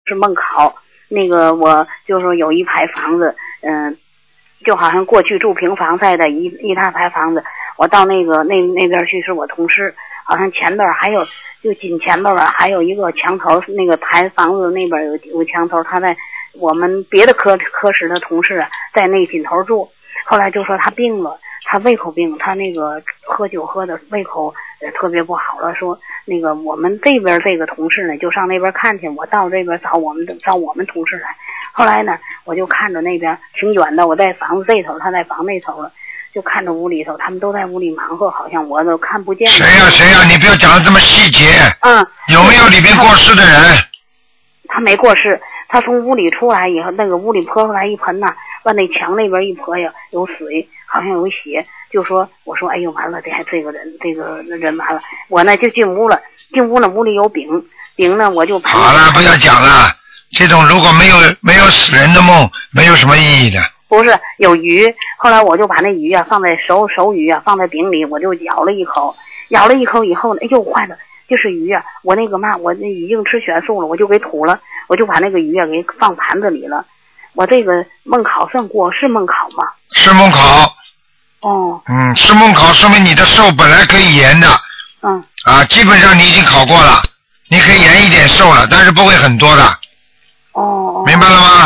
是梦考。那个我就说有一排房子，就好像过去住平房在的一大排房子，我到那边去是我同事，好像前边还有就紧前边还有一个墙头，那个排房子那边有墙头，他在我们别的科室的同事在那紧头住，后来就说他病了，他胃口病，他那个喝酒喝的胃口特别不好了，说那个我们这边这个同事呢就上那边看去，我到这边找我们同事来。后来呢我就看着那边挺远的，我在房子这头，他在房那头了，就看着屋里头他们都在屋里忙活，好像我都看不见。 谁呀你不要讲的这么细节。有没有里边过世的人？ 他没过世，他从屋里出来以后，那个屋里泼出来一盆呐，往那墙那边一泼呀，有水，好像有血，就说我说哎呦完了，这个人完了，我呢就进屋了，屋里有饼呢，我就好了，不要讲了，这种如果没有死人的梦，没有什么意义的。 不是有鱼，后来我就把那鱼放在熟鱼放在饼里，我就咬了一口以后呢，哎呦坏了，就是鱼我那个我那已经吃全素了，我就给吐了，我就把那个鱼给放盘子里了。我这个梦考算过，是梦考吗？ 是梦考。是梦考，说明你的寿本来可以延的。基本上你已经考过了，你可以延一点寿了，但是不会很多的。明白了吗？